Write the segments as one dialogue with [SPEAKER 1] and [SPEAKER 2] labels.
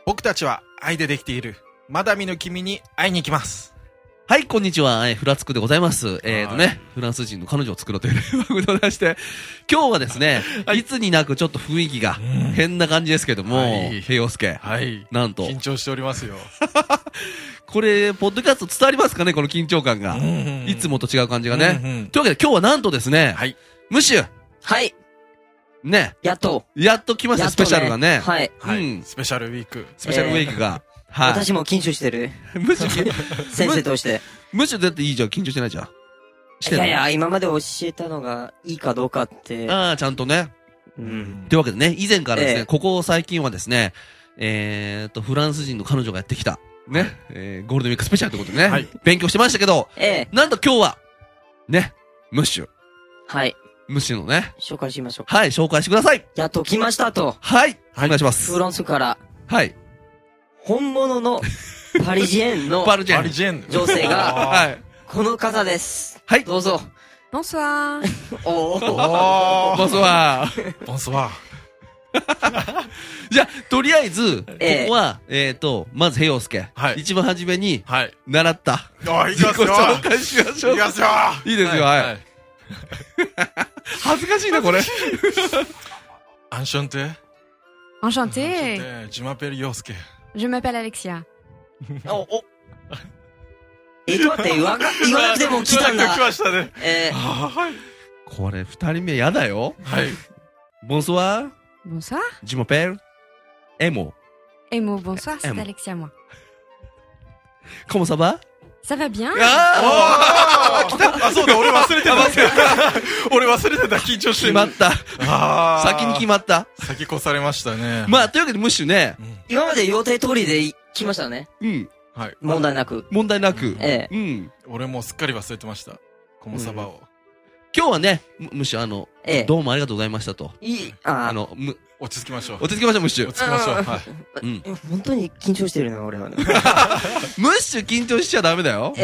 [SPEAKER 1] 僕たちは愛でできている。まだ見ぬ君に会いに行きます。
[SPEAKER 2] はい、こんにちは。フラつくでございます。フランス人の彼女を作ろうという番組でございまして、今日はですね、いつになくちょっと雰囲気が変な感じですけども、平洋介。
[SPEAKER 1] はい。
[SPEAKER 2] なんと。
[SPEAKER 1] 緊張しておりますよ。
[SPEAKER 2] これ、ポッドキャスト伝わりますかね、この緊張感が。いつもと違う感じがね。というわけで今日はなんとですね、
[SPEAKER 1] はい。
[SPEAKER 2] ムッシュ。
[SPEAKER 3] はい。
[SPEAKER 2] ね。
[SPEAKER 3] やっと
[SPEAKER 2] 来ました、スペシャルがね。
[SPEAKER 3] はい。
[SPEAKER 1] はい。スペシャルウィーク。
[SPEAKER 2] スペシャルウィークが。
[SPEAKER 3] はい。私も緊張してる。
[SPEAKER 2] ムッシュ、
[SPEAKER 3] 先生として。
[SPEAKER 2] ムッシュだっていいじゃん、緊張してないじゃん。
[SPEAKER 3] いやいや、今まで教えたのがいいかどうかって。
[SPEAKER 2] ああ、ちゃんとね。
[SPEAKER 3] うん。
[SPEAKER 2] というわけでね、以前からですね、ここ最近はですね、フランス人の彼女がやってきた。ね。ゴールデンウィークスペシャルということでね。はい。勉強してましたけど、なんと今日は、ね、ムッシュ。
[SPEAKER 3] はい。
[SPEAKER 2] ムッシュのね。
[SPEAKER 3] 紹介しましょう。
[SPEAKER 2] はい、紹介してください。
[SPEAKER 3] やっと来ましたと。
[SPEAKER 2] はい。お願いします。
[SPEAKER 3] フランスから。
[SPEAKER 2] はい。
[SPEAKER 3] 本物のパリジェンの
[SPEAKER 1] パリジェン
[SPEAKER 3] 女性が、
[SPEAKER 2] はい。
[SPEAKER 3] この方です。
[SPEAKER 2] はい。
[SPEAKER 3] どうぞ。
[SPEAKER 4] Bonsoir.
[SPEAKER 3] おー。
[SPEAKER 2] ボンソワー。
[SPEAKER 1] ボンソワ
[SPEAKER 2] ー。じゃあ、とりあえず、ここは、まず、平洋介。
[SPEAKER 1] はい。
[SPEAKER 2] 一番初めに、
[SPEAKER 1] はい。
[SPEAKER 2] 習った。
[SPEAKER 1] あ、いきますよ。
[SPEAKER 2] 紹介しましょう。
[SPEAKER 1] いきますよ。
[SPEAKER 2] いいですよ、はい。恥ずかしいな、これ。
[SPEAKER 1] アンションテ。
[SPEAKER 4] Enchantée.
[SPEAKER 1] Je m'appelle Yosuke.
[SPEAKER 4] Je m'appelle Alexia.
[SPEAKER 3] お。待って言わなくても来たんだ。
[SPEAKER 1] 来ましたね。
[SPEAKER 2] はい。これ、二人目やだよ。
[SPEAKER 1] はい。
[SPEAKER 2] Bonsoir.
[SPEAKER 4] Bonsoir.
[SPEAKER 2] Je m'appelle Emo.
[SPEAKER 4] Emo, bonsoir, c'est Alexia, moi.
[SPEAKER 2] Comment ça va?
[SPEAKER 4] Ça va bien?
[SPEAKER 1] あ、そうだ、俺忘れてた。緊張してる。
[SPEAKER 2] 決まった。先に決まった。
[SPEAKER 1] 先越されましたね。
[SPEAKER 2] まあ、というわけで、ムッシュね。
[SPEAKER 3] 今まで予定通りで来ましたね。
[SPEAKER 2] うん。
[SPEAKER 1] はい。
[SPEAKER 3] 問題なく。
[SPEAKER 2] 問題なく。
[SPEAKER 3] うん。
[SPEAKER 1] 俺もすっかり忘れてました。コモサバを。
[SPEAKER 2] 今日はね、ムッシュどうもありがとうございましたと。
[SPEAKER 1] 落ち着きましょう。
[SPEAKER 2] 落ち着きましょう、ムッシュ。
[SPEAKER 1] 落ち着きましょう。はい。
[SPEAKER 3] 本当に緊張してるな、俺は。
[SPEAKER 2] ムッシュ緊張しちゃダメだよ。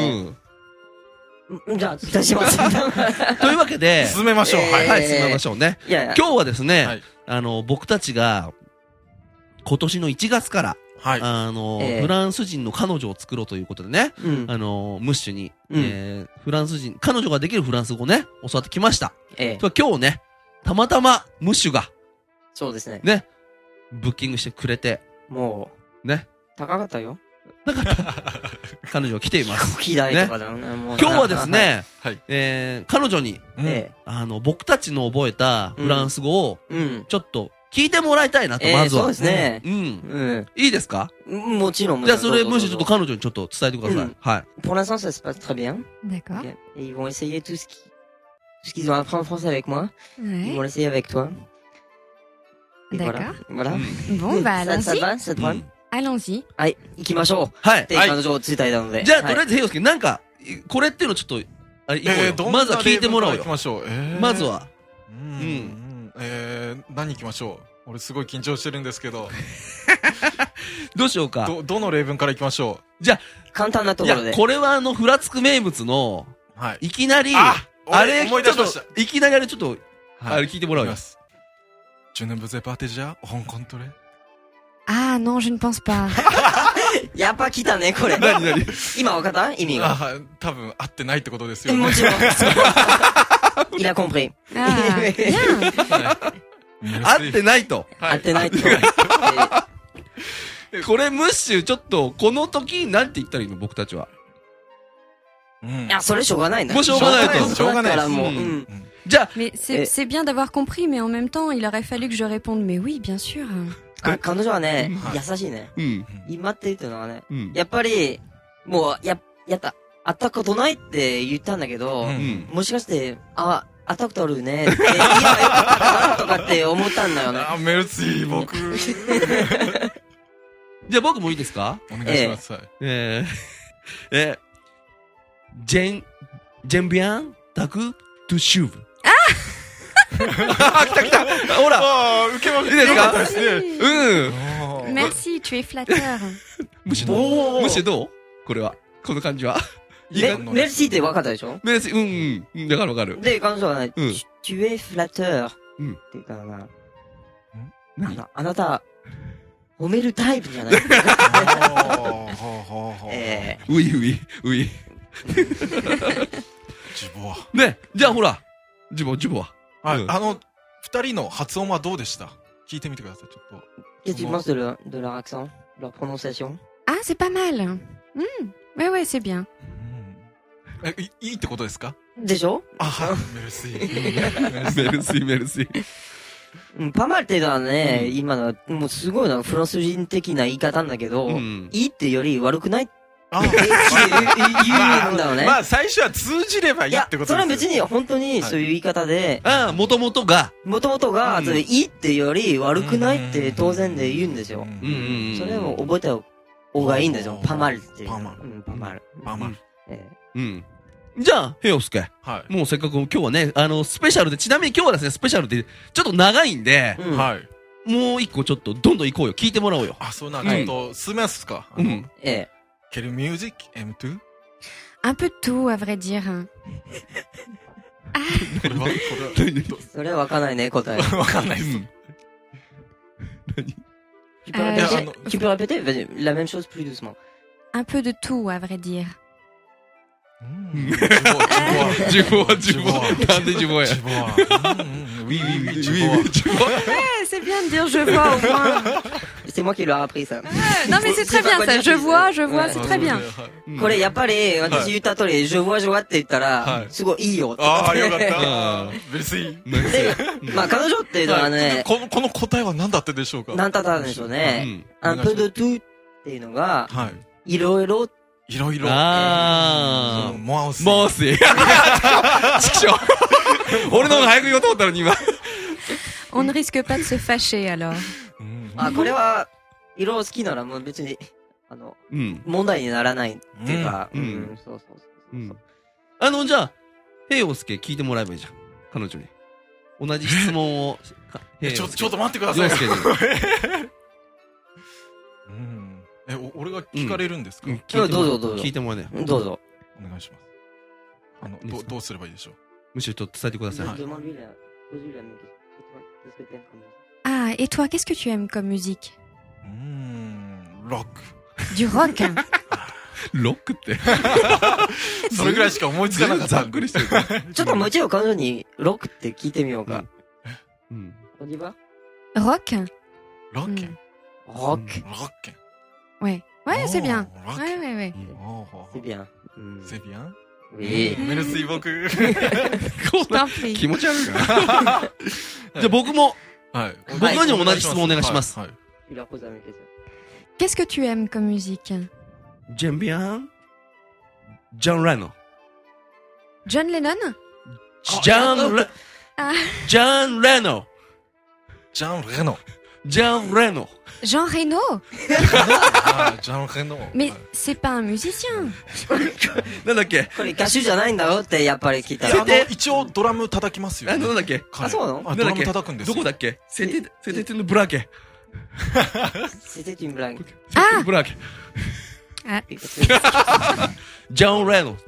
[SPEAKER 3] じゃあ、出します。
[SPEAKER 2] というわけで、
[SPEAKER 1] 進めましょう。
[SPEAKER 2] はい、進めましょうね。今日はですね、僕たちが、今年の1月から、フランス人の彼女を作ろうということでね、ムッシュに、フランス人、彼女ができるフランス語をね、教わってきました。今日ね、たまたま、ムッシュが、
[SPEAKER 3] そうですね。
[SPEAKER 2] ね、ブッキングしてくれて、
[SPEAKER 3] も
[SPEAKER 2] う、ね。
[SPEAKER 3] 高かったよ。
[SPEAKER 2] 彼女が来ています。
[SPEAKER 3] 飛行機代とかだね。
[SPEAKER 2] 今日はですね、彼女に、僕たちの覚えたフランス語を、ちょっと聞いてもらいたいなと、まずは。
[SPEAKER 3] そうですね。
[SPEAKER 2] いいですか？
[SPEAKER 3] もちろん。
[SPEAKER 2] じゃあ、それ、むしろちょっと彼女にちょっと伝えてください。はい。
[SPEAKER 3] Pour l'instant, ça se passe très bien.
[SPEAKER 4] D'accord.
[SPEAKER 3] Et ils vont essayer tout ce qu'ils ont appris en français avec moi. Ils vont l'essayer avec toi.
[SPEAKER 4] D'accord.
[SPEAKER 3] Voilà.
[SPEAKER 4] Bon, bah, allons-y.
[SPEAKER 3] Ça va? Ça te va?
[SPEAKER 4] Allons-y.
[SPEAKER 3] はい、行きましょう。
[SPEAKER 2] はい。
[SPEAKER 3] って彼女をついたいたので。
[SPEAKER 2] じゃあ、とりあえず、ヘイヨスケ、なんか、これっていうのちょっと、まずは聞いてもらおうよ。まずは。
[SPEAKER 1] 何行きましょう。俺すごい緊張してるんですけど。
[SPEAKER 2] どうしようか。
[SPEAKER 1] どの例文から行きましょう。
[SPEAKER 2] じゃあ、
[SPEAKER 3] 簡単なところで。
[SPEAKER 2] いや、これはフラつく名物の、いきなり、
[SPEAKER 1] あれ、思い出しました。
[SPEAKER 2] いきなりあれちょっと、あれ聞いてもらうよ。
[SPEAKER 1] Je ne vous ai pas déjà rencontré?
[SPEAKER 4] Ah non, je ne pense pas.
[SPEAKER 3] やっぱ来たね、これ。
[SPEAKER 2] 何
[SPEAKER 3] 今分かった意味が。
[SPEAKER 1] 多分合ってないってことですよね。
[SPEAKER 3] もちろん。Il a compris.
[SPEAKER 4] Ah, bien.
[SPEAKER 2] 合ってないと。
[SPEAKER 3] 合ってないと。
[SPEAKER 2] これ、ムッシュ、ちょっと、この時、なんて言ったらいいの僕たちは。
[SPEAKER 3] いや、それしょうがないな。
[SPEAKER 2] もうしょうがないと。
[SPEAKER 3] しょうがないからもう。
[SPEAKER 4] Mais c'est bien d'avoir compris, mais en même temps, il aurait fallu que je réponde, mais oui, bien sûr.
[SPEAKER 3] 彼女はね、優しいね。今って言ってるのはね、やっぱり、もう、やった、会ったことないって言ったんだけど、もしかして、会ったことあるねって、今よかったかなとかって思ったんだよね。
[SPEAKER 1] メルツィー、僕。
[SPEAKER 2] じゃあ僕もいいですか？
[SPEAKER 1] お願いします。
[SPEAKER 2] ジェンビアン、タク、トゥシューブ。来たほら
[SPEAKER 1] 受けまく
[SPEAKER 2] いいですか？
[SPEAKER 4] Merci, tu es flatteur.
[SPEAKER 2] むしろどう？これは。この感じは。
[SPEAKER 3] メルシーって分かったでしょ？
[SPEAKER 2] メルシー、わかる。
[SPEAKER 3] で、彼女はね、tu es flatteur. って言ったらな、あなた、 褒めるタイプじゃない。
[SPEAKER 2] oui.
[SPEAKER 1] ジボワ。
[SPEAKER 2] ね、じゃあほら、ジボワ。
[SPEAKER 1] はい、二人の発音はどうでした？聞いてみてください、ちょっと。
[SPEAKER 3] Qu'est-ce que tu penses de leur accent, leur prononciation?
[SPEAKER 4] Ah, c'est pas mal. Ouais, c'est bien.
[SPEAKER 1] いいってことですか？
[SPEAKER 3] でしょ？
[SPEAKER 1] メルシー。
[SPEAKER 2] メルシ
[SPEAKER 3] ー。パマルっていうのはね、今の、もうすごいな、フランス人的な言い方なんだけど、いいっていうより悪くない言うんだろうね。
[SPEAKER 1] まあ最初は通じればいいってことですよ。
[SPEAKER 3] それは別に本当にそういう言い方で、
[SPEAKER 2] もともとが、
[SPEAKER 3] いいっていうより悪くないって当然で言うんですよ。それを覚えた方がいいんですよ。パマルっていう。パマル。
[SPEAKER 2] じゃあ、ヘヨスケ。もうせっかく今日はね、スペシャルで、ちなみに今日はですね、スペシャルで、ちょっと長いんで、もう一個ちょっとどんどん行こうよ。聞いてもらおうよ。
[SPEAKER 1] そうなん、ちょっと、進めますか。Quelle musique aimes-tu?
[SPEAKER 4] Un peu de tout, à vrai dire.
[SPEAKER 3] それはわかんないね、答え。
[SPEAKER 1] わかんないです。
[SPEAKER 3] Tu peux répéter la même chose plus doucement.
[SPEAKER 4] Un peu de tout, à vrai dire.
[SPEAKER 2] ジボワ。なんでジボワや。
[SPEAKER 1] Oui,
[SPEAKER 4] c'est bien de dire je vois au moins.
[SPEAKER 3] C'est moi qui leur ai appris ça.
[SPEAKER 4] Non mais c'est très bien ça. Je vois, c'est très bien.
[SPEAKER 3] これやっぱり私言った通り、je vois って言ったら、すごいいいよって。
[SPEAKER 1] ああ、よかった。メルシー。
[SPEAKER 3] で、まあ彼女っていうのはね、
[SPEAKER 1] この答えは何だったでしょうか？
[SPEAKER 3] 何だったんでしょうね。un peu de tout っていうのが、いろいろ。
[SPEAKER 2] モース。俺の方が早く言おうと思ったのに今。
[SPEAKER 4] On ne risque pas de se fâcher alors.
[SPEAKER 3] これは、色好きならもう別に、問題にならないっていうか、そう。
[SPEAKER 2] じゃあ、ヘイオスケ聞いてもらえばいいじゃん。彼女に。同じ質問を。
[SPEAKER 1] ちょっと待ってください。俺が聞かれるんですか？
[SPEAKER 3] どうぞ。
[SPEAKER 2] 聞いてもらえね。
[SPEAKER 3] どうぞ。
[SPEAKER 1] お願いします。どうすればいいでしょう？
[SPEAKER 2] むしろちょっと伝えてください。
[SPEAKER 4] Ah, et toi, qu'est-ce que tu aimes comme musique?
[SPEAKER 1] Rock.
[SPEAKER 4] Du rock?
[SPEAKER 2] ロックって。
[SPEAKER 1] それぐらいしか思いつかなかった。
[SPEAKER 2] ざっくりしてる。
[SPEAKER 3] ちょっともう一度彼女にロックって聞いてみようか。On y va?
[SPEAKER 4] Rock?
[SPEAKER 3] Rock.
[SPEAKER 4] Ouais, c'est bien. Ouais.
[SPEAKER 3] C'est bien.
[SPEAKER 1] C'est bien?
[SPEAKER 3] Oui.
[SPEAKER 1] Merci beaucoup.
[SPEAKER 2] 気持ち悪いな。じゃあ僕も、僕にも同じ質問お願いします。
[SPEAKER 4] Qu'est-ce que tu aimes comme musique?
[SPEAKER 2] J'aime bien John Lennon.
[SPEAKER 4] John Lennon?
[SPEAKER 2] John Lennon.
[SPEAKER 4] Jean Reno?
[SPEAKER 1] Jean Reno.
[SPEAKER 4] Mais c'est pas un musicien.
[SPEAKER 2] なんだっけ？
[SPEAKER 3] これ歌手じゃないんだろってやっぱり聞いた
[SPEAKER 1] ら。一応ドラム叩きますよ。
[SPEAKER 2] なんだっけ？
[SPEAKER 3] そうなの？
[SPEAKER 1] ドラム叩くんですよ。
[SPEAKER 2] どこだっけ？セテテンブラケ。
[SPEAKER 3] セテテンブラケ。
[SPEAKER 2] ブラケ。ジョン・レノ。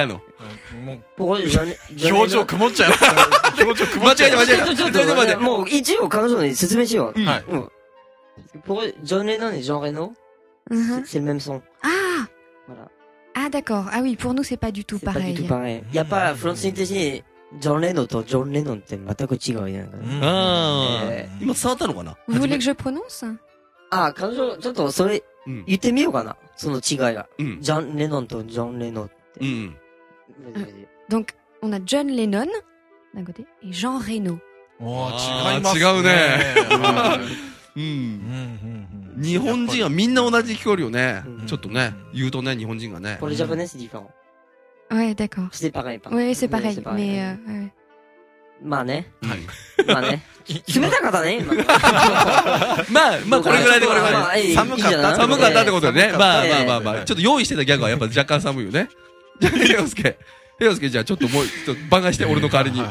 [SPEAKER 1] 表情曇っちゃう。
[SPEAKER 2] 間違えた。
[SPEAKER 3] もう一応彼女に説明しよう。Pour John Lennon et Jean Reno, c'est le même son.
[SPEAKER 4] Ah! Voilà. Ah, d'accord. Ah oui, pour nous, c'est pas du tout pareil.
[SPEAKER 3] C'est pas du tout pareil. Il n'y a pas, フランス人的に、ジョン・レノンとジョン・レノンって全く違うやんか。
[SPEAKER 2] 今伝わったのかな？
[SPEAKER 4] Vous voulez que je prononce?
[SPEAKER 3] 彼女、ちょっとそれ、言ってみようかな。その違いが。ジョン・レノンとジョン・レノンって。
[SPEAKER 4] Donc, on a John Lennon, d'un côté, et Jean Reno.
[SPEAKER 2] 違うね。日本人はみんな同じ聞こえるよね。ちょっとね、言うとね、日本人がね。
[SPEAKER 3] Pour les japonais, c'est différent.
[SPEAKER 4] Ouais, d'accord.
[SPEAKER 3] C'est pareil.
[SPEAKER 4] Ouais, c'est pareil. Mais,
[SPEAKER 3] まあね。まあね。冷たかったね。
[SPEAKER 2] まあ、これぐらいでこれぐらい。寒かったってことでね。まあ。ちょっと用意してたギャグはやっぱ若干寒いよね。じゃあ、ヘヨスケ、じゃあちょっともう、番外して俺の代わりに。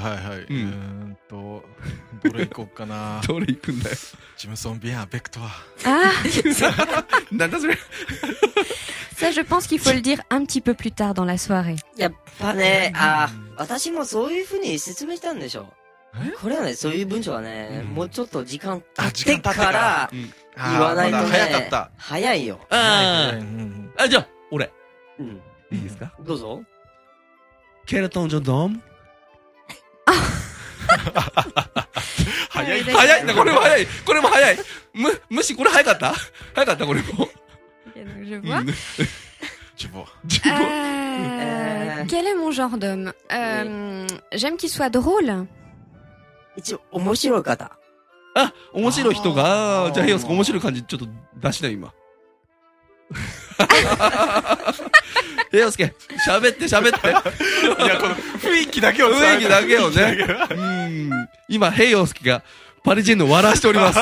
[SPEAKER 1] どれ行こうかな。
[SPEAKER 2] どれ行くんだよ。
[SPEAKER 1] ジムソン・ビアン・ベクトは。
[SPEAKER 2] なんだそれ。
[SPEAKER 4] Ça, je pense qu'il faut le dire un petit peu plus tard dans la soirée.
[SPEAKER 3] やっぱね、私もそういう風に説明したんでしょ。 これはね、そういう文章はね、もうちょっと時間経ってから言わないとね。
[SPEAKER 1] 早かった。
[SPEAKER 3] 早いよ。
[SPEAKER 2] じゃあ、俺。いいですか？
[SPEAKER 3] どうぞ。
[SPEAKER 2] ケルトン・ジョン・ドーム。
[SPEAKER 1] 早い
[SPEAKER 2] な、これも早い。これも早い。むし、これ早かったこれも。
[SPEAKER 4] Je vois. Quel est mon genre d'homme? J'aime qu'il soit drôle.
[SPEAKER 3] 一応、面白い方。
[SPEAKER 2] あ、面白い人が、じゃあ、ヘヨスケ面白い感じちょっと出しない、今。ヘヨスケ、喋って。いや、
[SPEAKER 1] この雰囲気だけを
[SPEAKER 2] ね。今、ヘヨスケがパリジェンヌを笑わしております。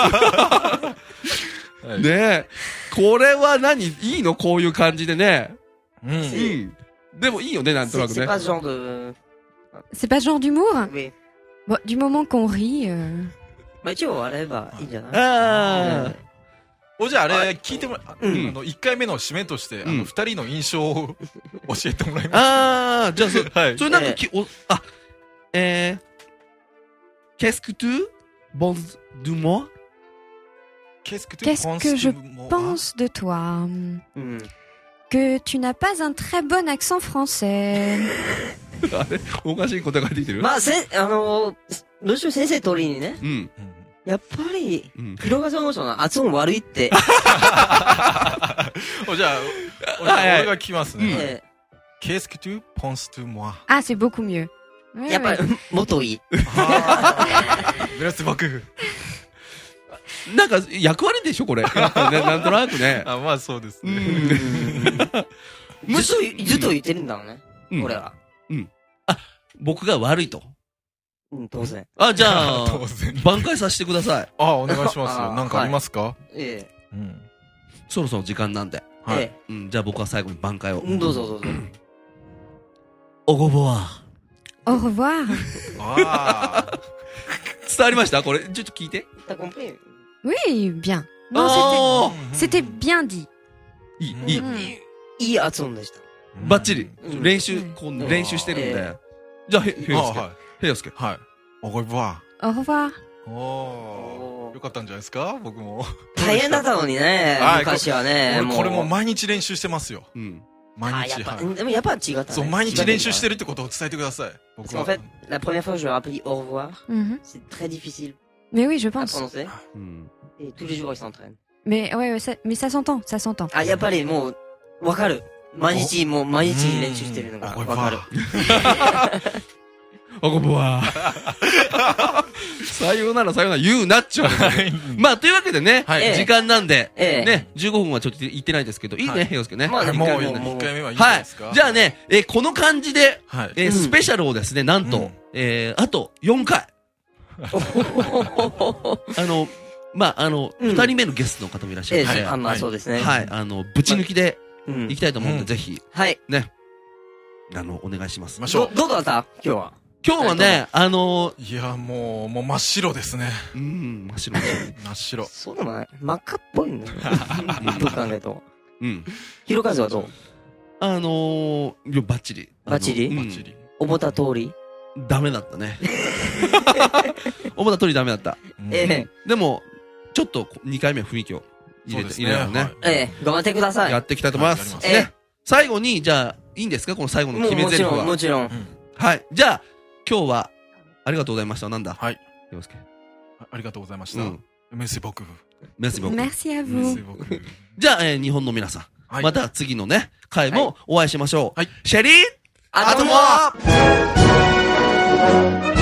[SPEAKER 2] ねえ。これは何？いいの？こういう感じでね。でもいいよね、なんとなくね。
[SPEAKER 3] C'est pas genre
[SPEAKER 4] d'humour?
[SPEAKER 3] Oui.
[SPEAKER 4] Bon, du moment qu'on rit.
[SPEAKER 3] まあ一応笑えばいいんじゃない？
[SPEAKER 1] じゃああれ聞いてもら1回目の締めとして2人の印象を教えてもらいます。
[SPEAKER 2] じゃあそれなんかQu'est-ce que tu penses de moi?
[SPEAKER 4] Qu'est-ce que je pense de toi? Que tu n'as pas un très bon accent français.
[SPEAKER 2] あれおかしいことが出てる？
[SPEAKER 3] まあ、どうしよう先生通りにね。やっぱり、広川さんの発音悪いって。
[SPEAKER 1] じゃあ、俺が聞きますね。Qu'est-ce que tu penses de moi?
[SPEAKER 4] Ah, c'est beaucoup mieux.
[SPEAKER 3] やっぱり、もっといい。
[SPEAKER 1] Merci beaucoup.
[SPEAKER 2] なんか、役割でしょこれ。なんとなくね。
[SPEAKER 1] まあそうですね。
[SPEAKER 3] ずっと言ってるんだろうね。俺は。
[SPEAKER 2] 僕が悪いと。
[SPEAKER 3] 当然。
[SPEAKER 2] じゃあ、挽回させてください。
[SPEAKER 1] お願いします。なんかありますか？
[SPEAKER 2] そろそろ時間なんで。じゃあ僕は最後に挽回を。
[SPEAKER 3] どうぞ。
[SPEAKER 2] au revoir。
[SPEAKER 4] au revoir。
[SPEAKER 2] 伝わりました？これ、ちょっと聞いて。
[SPEAKER 4] Oui, bien. Non, c'était bien dit.
[SPEAKER 3] いい発音でした。
[SPEAKER 2] バッチリ。練習してるんで。じゃあ、ヘヨスケ。
[SPEAKER 1] はい。au revoir。
[SPEAKER 4] au revoir。
[SPEAKER 1] よかったんじゃないですか？僕も。
[SPEAKER 3] 大変だったのにね、昔はね。
[SPEAKER 1] これも毎日練習してますよ。毎日。
[SPEAKER 3] でもやっぱ違ったね。
[SPEAKER 1] そう、毎日練習してるってことを伝えてください。
[SPEAKER 3] 僕は。En fait, la première fois que je leur ai appris au revoir, c'est très difficile.
[SPEAKER 4] Mais oui, je pense.
[SPEAKER 3] À prononcer. Et tous les jours, ils s'entraînent.
[SPEAKER 4] Mais mais ça s'entend.
[SPEAKER 3] やっぱりもう、わかる。毎日練習してるのがわかる。
[SPEAKER 2] おこぼわ。さようなら言うなっちゃう。まあ、というわけでね、時間なんで、ね、15分はちょっと言ってないですけど、いいね、ヘヨスケね。
[SPEAKER 1] もう1回目はいいですか？
[SPEAKER 2] じゃあね、この感じで、スペシャルをですね、なんと、あと4回。まあ、2人目のゲストの方もいらっしゃるので、
[SPEAKER 3] まあそうですね。
[SPEAKER 2] はい、ぶち抜きで行きたいと思うんで、ぜひ、ね、お願いします。
[SPEAKER 3] どうだった今日は。
[SPEAKER 2] 今日はね、
[SPEAKER 1] いや、もう真っ白ですね。
[SPEAKER 2] 真っ白。
[SPEAKER 1] 真っ白。
[SPEAKER 3] そうでもない。真っ赤っぽいんだよ。どう考えると。ひろかずはどう？
[SPEAKER 2] バッチリ。
[SPEAKER 3] バッチリ？思った通り？
[SPEAKER 2] ダメだったね。思った通りダメだった。でも、ちょっと2回目は雰囲気を入れてね。
[SPEAKER 3] 頑張ってください。
[SPEAKER 2] やっていきたいと思います。最後に、じゃあ、いいんですかこの最後の決め台詞は。
[SPEAKER 3] もちろん。
[SPEAKER 2] はい。じゃあ、今日は、ありがとうございました。なんだ？
[SPEAKER 1] はい。
[SPEAKER 2] よろしく。
[SPEAKER 1] ありがとうございました。Merci beaucoup。
[SPEAKER 2] Merci beaucoup。
[SPEAKER 4] Merci à vous。
[SPEAKER 2] じゃあ、日本の皆さん。また次のね、回もお会いしましょう。シェリー、
[SPEAKER 3] あとも